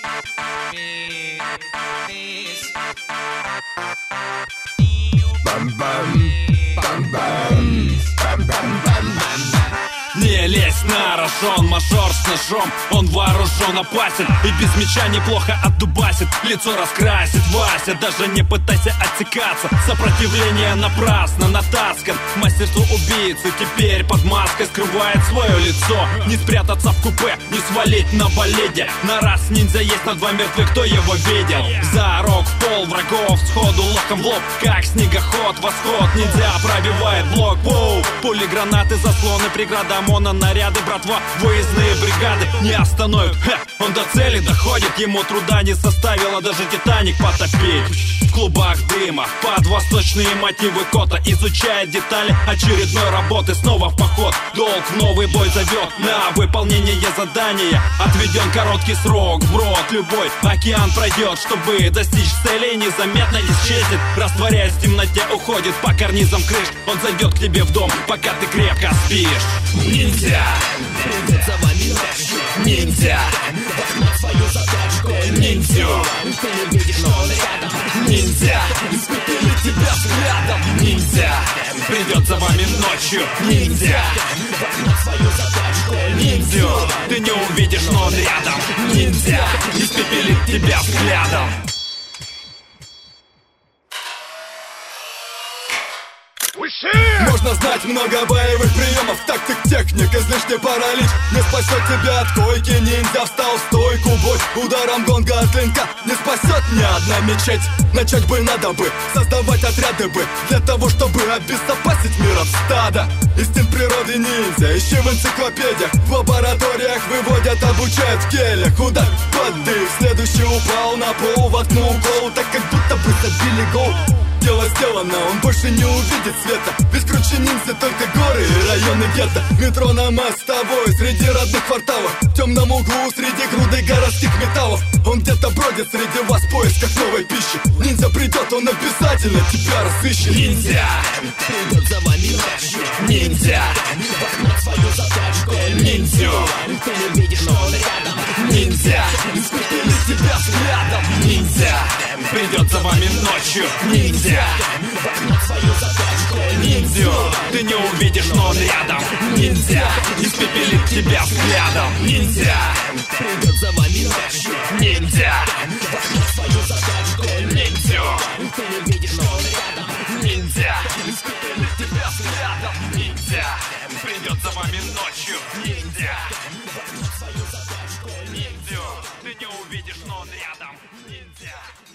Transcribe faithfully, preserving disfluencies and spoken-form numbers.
Не лезь на рожон, мажор с ножом. Он вооружен, опасен и без меча неплохо отдубасит. Лицо раскрасит Вася, даже не пытайся отсекаться. Сопротивление напрасно, натаскан. Мастерство убийцы теперь под маской скрывает свое лицо. Не спрятаться в купе, не свалить на болиде. На раз ниндзя есть, на два мертвых, кто его видел. Зарок в пол врагов, сходу локом в лоб. Как снегоход, восход, ниндзя пробивает блок. Воу, пули, гранаты, заслоны, преграда ОМОНа, наряды, братва, выездные бригады не остановят. Ха, он до цели доходит, ему труда не составило даже Титаник потопить. В клубах дыма, под восточные мотивы кота, изучает детали очередной работы, снова в поход. Долг в новый бой зовет на выполнение задания. Отведен короткий срок, брод любой океан пройдет, чтобы достичь цели, незаметно исчезнет, растворяясь в темноте, уходит по карнизам крыш. Он зайдет к тебе в дом, пока ты крепко спишь. Ниндзя, придет за вами ночью. Ниндзя, возьмет свою задачку. Ниндзя, ты не видишь, но он рядом. Ниндзя, испепелит тебя взглядом. Ниндзя, придет за вами ночью. Ниндзя, возьмет свою задачку. Ниндзя, ты не увидишь, но он рядом. Ниндзя, испепелит тебя взглядом. Можно знать много боевых приемов, тактик, техник, излишний паралич не спасет тебя от койки. Ниндзя встал в стойку, бой ударом гонга от клинка не спасет ни одна мечеть. Начать бы надо бы, создавать отряды бы, для того, чтобы обезопасить мир от стада. Инстинкт природы ниндзя ищи в энциклопедиях, в лабораториях выводят, обучают в келях. Удар, поддых, следующий упал на пол, воткнул гол, так как будто бы забили гол. Дело сделано, он больше не увидит света. Без круче ниндзя только горы и районы гетто. Метро на мостовой, среди родных кварталов, в темном углу, среди груды городских металлов. Он где-то бродит среди вас в поисках новой пищи. Ниндзя придет, он обязательно тебя разыщет. Ниндзя, придет за вами ночью. Ниндзя, возьмет свою задачку. Ниндзя, ты не видишь, но он рядом. Ниндзя, испепелит тебя взглядом. Ниндзя, придет за вами ночью. Ниндзя, возьмет свою задачку. Ниндзя, ты не увидишь, но он рядом. Ниндзя, испепелит тебя взглядом. Ниндзя, придет за вами ночью. Ниндзя, возьмет свою задачку. Ниндзя, ты не видишь, но он рядом. Ниндзя, испепелит тебя взглядом. Ниндзя, придет за вами ночью. Ниндзя, возьмет свою задачку. Ниндзя, ты не увидишь, но он рядом. Ниндзя.